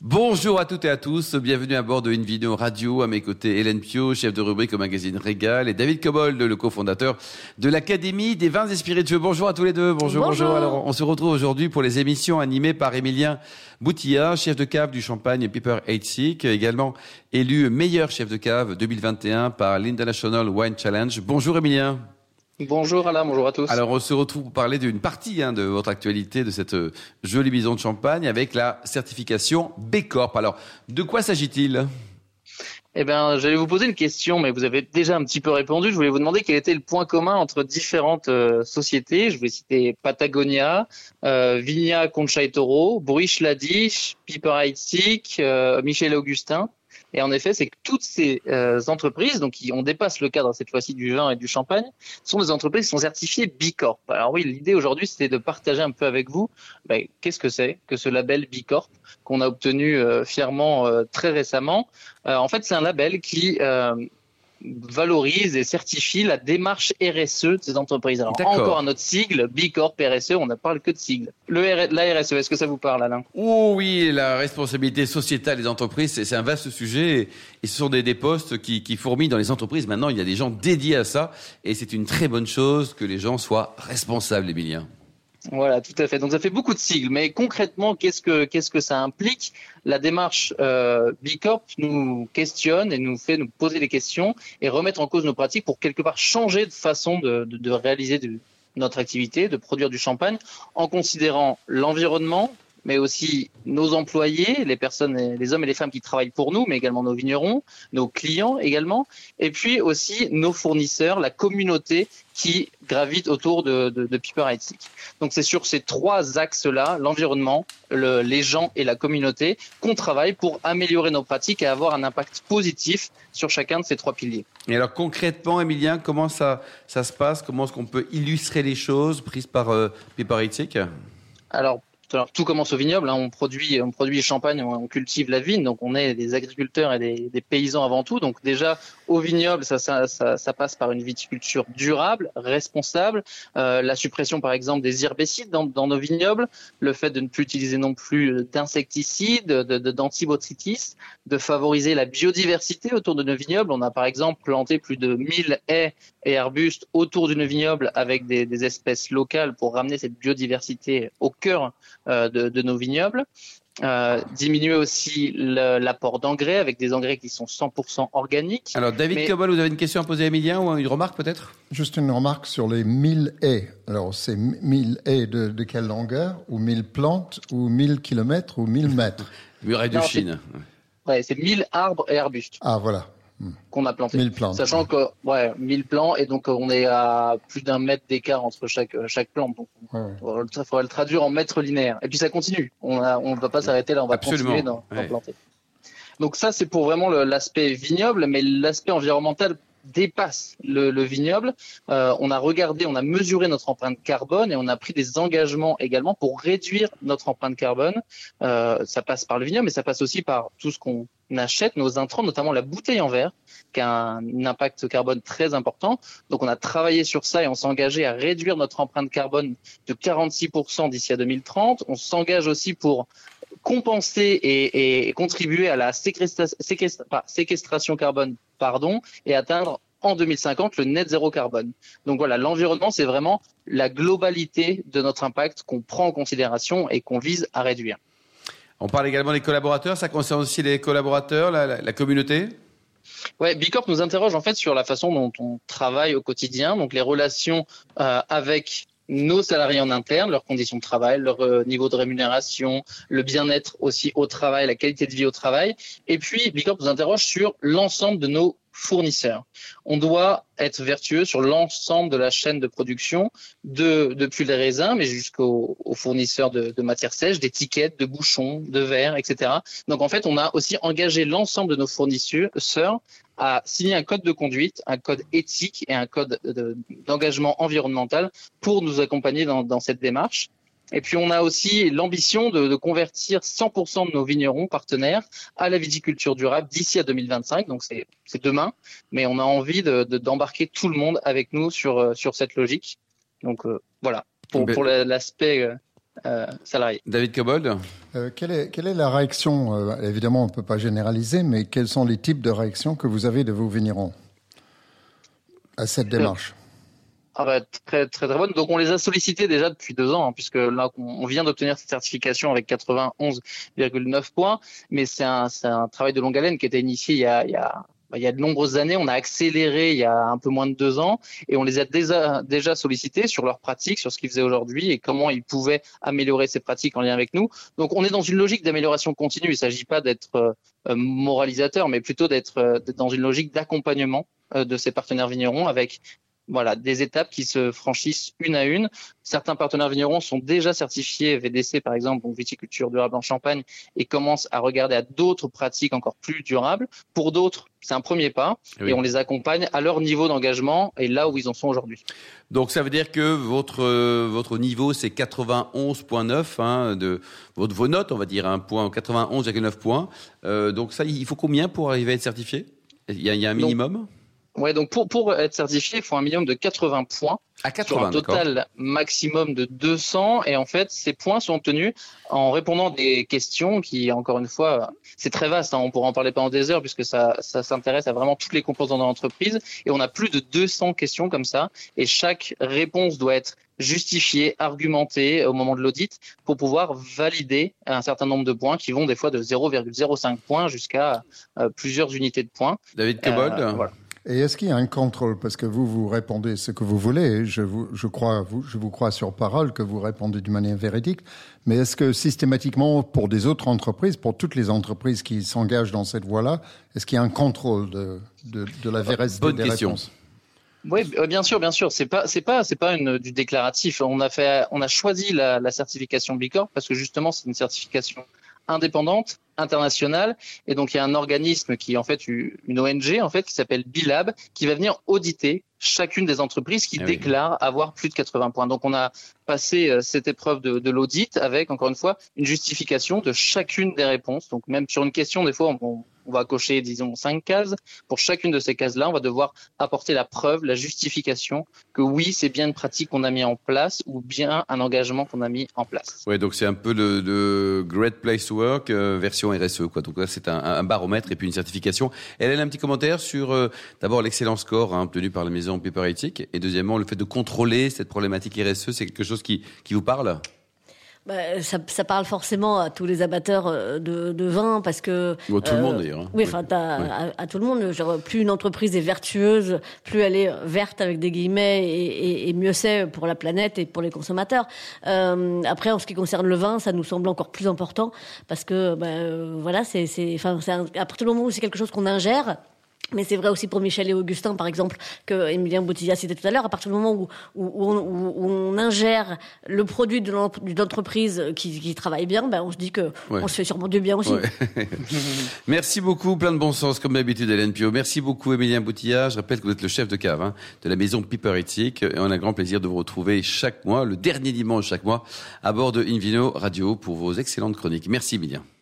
Bonjour à toutes et à tous, bienvenue à bord de InVideo Radio. À mes côtés, Hélène Pio, chef de rubrique au magazine Régal, et David Cobold, le cofondateur de l'Académie des vins et spiritueux. Bonjour à tous les deux. Bonjour. Alors, on se retrouve aujourd'hui pour les émissions animées par Émilien Boutilla, chef de cave du champagne Piper 86, également élu meilleur chef de cave 2021 par l'International Wine Challenge. Bonjour Émilien. Bonjour Alain, bonjour à tous. Alors on se retrouve pour parler d'une partie de votre actualité, de cette jolie maison de champagne avec la certification B Corp. Alors de quoi s'agit-il ? Eh bien, j'allais vous poser une question, mais vous avez déjà un petit peu répondu. Je voulais vous demander quel était le point commun entre différentes sociétés. Je vais citer Patagonia, Vigna Concha y Toro, Bruich Ladi, Piper 86, Michel Augustin. Et en effet, c'est que toutes ces entreprises, donc on dépasse le cadre cette fois-ci du vin et du champagne, sont des entreprises qui sont certifiées B Corp. Alors oui, l'idée aujourd'hui, c'était de partager un peu avec vous qu'est-ce que c'est que ce label B Corp qu'on a obtenu fièrement très récemment. En fait, c'est un label qui valorise et certifie la démarche RSE de ces entreprises. Alors encore un autre sigle, B Corp, RSE, on ne parle que de sigles. La RSE, est-ce que ça vous parle, Alain ? Oh oui, la responsabilité sociétale des entreprises, c'est un vaste sujet et ce sont des postes qui fourmillent dans les entreprises. Maintenant, il y a des gens dédiés à ça et c'est une très bonne chose que les gens soient responsables, Émilien. Voilà, tout à fait. Donc ça fait beaucoup de sigles, mais concrètement, qu'est-ce que ça implique ? La démarche B Corp nous questionne et nous fait nous poser des questions et remettre en cause nos pratiques pour quelque part changer de façon de réaliser notre activité, de produire du champagne, en considérant l'environnement, mais aussi nos employés, les personnes, les hommes et les femmes qui travaillent pour nous, mais également nos vignerons, nos clients également, et puis aussi nos fournisseurs, la communauté qui gravite autour de Piper 86. Donc c'est sur ces trois axes-là, l'environnement, les gens et la communauté, qu'on travaille pour améliorer nos pratiques et avoir un impact positif sur chacun de ces trois piliers. Et alors concrètement, Émilien, comment ça se passe ? Comment est-ce qu'on peut illustrer les choses prises par Piper 86 ? Alors, tout commence au vignoble. On produit le champagne, on cultive la vigne, donc on est des agriculteurs et des paysans avant tout. Donc déjà au vignoble, ça passe par une viticulture durable, responsable. La suppression, par exemple, des herbicides dans nos vignobles, le fait de ne plus utiliser non plus d'insecticides, d'antibotrytis, de favoriser la biodiversité autour de nos vignobles. On a par exemple planté plus de 1000 haies et arbustes autour de nos vignobles avec des espèces locales pour ramener cette biodiversité au cœur de nos vignobles. Diminuer aussi l'apport d'engrais avec des engrais qui sont 100% organiques. Alors David Cobold, vous avez une question à poser à Émilien ou une remarque peut-être ? Juste une remarque sur les 1000 haies. Alors c'est 1000 haies de quelle longueur ? Ou 1000 plantes ? Ou 1000 kilomètres ? Ou 1000 mètres ? Muraille de Chine. C'est 1000 arbres et arbustes. Ah voilà. Qu'on a planté. 1000 plantes. Sachant que 1000 plants et donc on est à plus d'1 mètre d'écart entre chaque plante. Donc il faudrait le traduire en mètres linéaires. Et puis ça continue. On ne va pas s'arrêter là, on va continuer d'en planter. Donc ça c'est pour vraiment l'aspect vignoble, mais l'aspect environnemental dépasse le vignoble. On a mesuré notre empreinte carbone et on a pris des engagements également pour réduire notre empreinte carbone. Ça passe par le vignoble, mais ça passe aussi par tout ce qu'on achète, nos intrants, notamment la bouteille en verre, qui a un impact carbone très important. Donc on a travaillé sur ça et on s'est engagé à réduire notre empreinte carbone de 46% d'ici à 2030. On s'engage aussi pour compenser et contribuer à la séquestration carbone, et atteindre en 2050 le net zéro carbone. Donc voilà, l'environnement, c'est vraiment la globalité de notre impact qu'on prend en considération et qu'on vise à réduire. On parle également des collaborateurs, ça concerne aussi les collaborateurs, la communauté ? Ouais, B Corp nous interroge en fait sur la façon dont on travaille au quotidien, donc les relations avec nos salariés en interne, leurs conditions de travail, leur niveau de rémunération, le bien-être aussi au travail, la qualité de vie au travail. Et puis, B Corp nous interroge sur l'ensemble de nos fournisseurs. On doit être vertueux sur l'ensemble de la chaîne de production, depuis les raisins, mais jusqu'aux fournisseurs de matières sèches, d'étiquettes, de bouchons, de verres, etc. Donc en fait, on a aussi engagé l'ensemble de nos fournisseurs à signer un code de conduite, un code éthique et un code d'engagement environnemental pour nous accompagner dans cette démarche. Et puis, on a aussi l'ambition de convertir 100% de nos vignerons partenaires à la viticulture durable d'ici à 2025. Donc, c'est demain, mais on a envie d'embarquer tout le monde avec nous sur cette logique. Donc, voilà, pour l'aspect salariés. David Cobold. Quelle est la réaction évidemment, on ne peut pas généraliser, mais quels sont les types de réactions que vous avez de vos vignerons à cette démarche? Très, très, très bonne. Donc, on les a sollicités déjà depuis 2 ans, puisque là, on vient d'obtenir cette certification avec 91,9 points. Mais c'est un travail de longue haleine qui a été initié il y a de nombreuses années. On a accéléré il y a un peu moins de 2 ans et on les a déjà sollicités sur leurs pratiques, sur ce qu'ils faisaient aujourd'hui et comment ils pouvaient améliorer ces pratiques en lien avec nous. Donc, on est dans une logique d'amélioration continue. Il ne s'agit pas d'être moralisateur, mais plutôt d'être dans une logique d'accompagnement de ces partenaires vignerons avec des étapes qui se franchissent une à une. Certains partenaires vignerons sont déjà certifiés VDC, par exemple, donc viticulture durable en Champagne, et commencent à regarder à d'autres pratiques encore plus durables. Pour d'autres, c'est un premier pas, et on les accompagne à leur niveau d'engagement et là où ils en sont aujourd'hui. Donc ça veut dire que votre niveau, c'est 91,9 de vos notes, on va dire, 91,9 points. Donc ça, il faut combien pour arriver à être certifié? Il y a un minimum? Donc pour être certifié, il faut un minimum de 80 points. À 80, sur un total maximum de 200. Et en fait, ces points sont obtenus en répondant des questions qui, encore une fois, c'est très vaste. On pourra en parler pendant des heures puisque ça s'intéresse à vraiment toutes les composantes de l'entreprise. Et on a plus de 200 questions comme ça. Et chaque réponse doit être justifiée, argumentée au moment de l'audit pour pouvoir valider un certain nombre de points qui vont des fois de 0,05 points jusqu'à plusieurs unités de points. David Cobold. Voilà. Et est-ce qu'il y a un contrôle? Parce que vous répondez ce que vous voulez. Je vous crois sur parole que vous répondez d'une manière véridique. Mais est-ce que systématiquement, pour des autres entreprises, pour toutes les entreprises qui s'engagent dans cette voie-là, est-ce qu'il y a un contrôle de la véracité des réponses? Oui, bien sûr. C'est pas du déclaratif. On a choisi la certification B Corp parce que justement, c'est une certification indépendante, internationale, et donc il y a un organisme qui est en fait une ONG en fait qui s'appelle B-Lab qui va venir auditer chacune des entreprises qui déclarent avoir plus de 80 points. Donc on a passé cette épreuve de l'audit avec encore une fois une justification de chacune des réponses. Donc même sur une question, des fois on va cocher disons 5 cases. Pour chacune de ces cases-là, on va devoir apporter la preuve, la justification que oui, c'est bien une pratique qu'on a mis en place ou bien un engagement qu'on a mis en place. Ouais, donc c'est un peu le Great Place to Work version RSE, quoi. Donc là, c'est un baromètre et puis une certification. Elle a un petit commentaire sur d'abord l'excellent score obtenu par la maison Piper Ethic et deuxièmement le fait de contrôler cette problématique RSE, c'est quelque chose qui vous parle? Ça parle forcément à tous les amateurs de vin parce que tout le monde d'ailleurs. Oui, enfin à tout le monde. Genre, plus une entreprise est vertueuse, plus elle est verte avec des guillemets et mieux c'est pour la planète et pour les consommateurs. Après, en ce qui concerne le vin, ça nous semble encore plus important parce que à partir du moment où c'est quelque chose qu'on ingère. Mais c'est vrai aussi pour Michel et Augustin, par exemple, que Emilien Boutilliat citait tout à l'heure. À partir du moment où on ingère le produit d'une entreprise qui travaille bien, on se dit que on se fait sûrement du bien aussi. Ouais. Merci beaucoup, plein de bon sens comme d'habitude, Hélène Pio. Merci beaucoup, Emilien Boutilliat. Je rappelle que vous êtes le chef de cave de la maison Piper Ethic. Et on a grand plaisir de vous retrouver chaque mois, le dernier dimanche chaque mois, à bord de Invino Radio pour vos excellentes chroniques. Merci, Emilien.